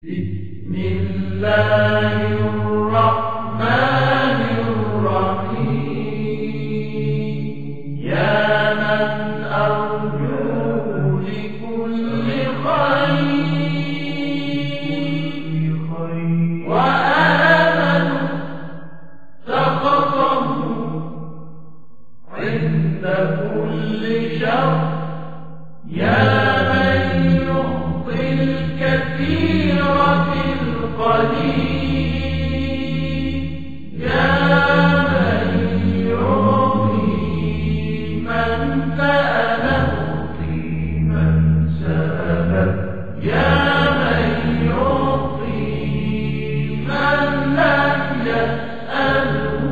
بسم الله الرحمن الرحيم يا من أرجو لكل خير وآمن سخطه عند كل شر يا من يعطي الكثير في القليل يا من يعطي من سأل يعطي من سأل يا من يعطي من لم يسأله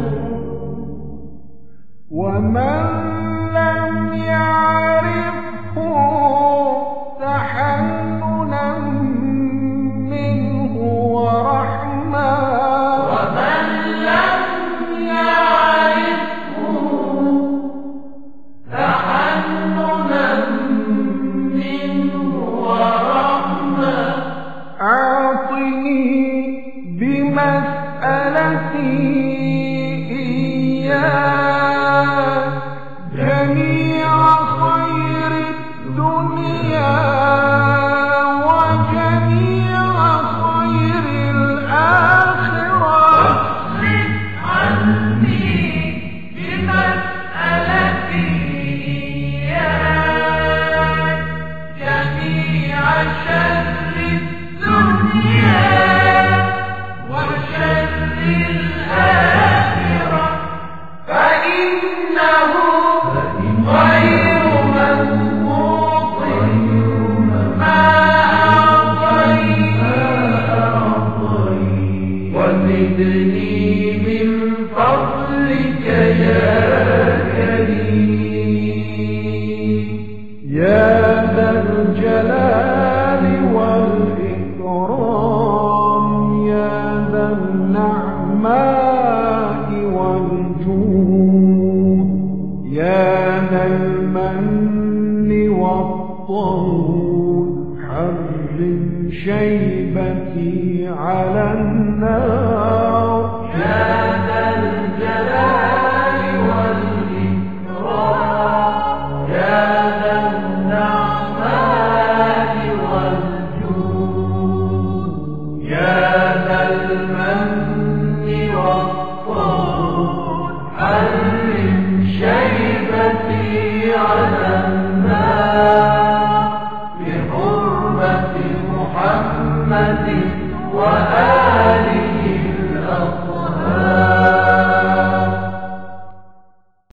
ومن لم يعرفه تحننا منه ورحمة ومن لم يعرفه تحننا منه ورحمة أعطني بمسألتي إياك جميع خير الدنيا وجميع خير الآخرة واصرف عني بمسألتي إياك جميع شر الدنيا وشر الآخرة فإنه غير مسقوط ما أعطيت وزدني من فضلك يا كريم يا ذا الجلال والإكرام يا ذا النعماء والجود يا ذا المن والطول حرم شيبتي على النار يا ذا الجلال والإكرام يا ذا النعماء والجود يا ذا المن والطول حرم شيبتي على النار بحرمة محمد وآله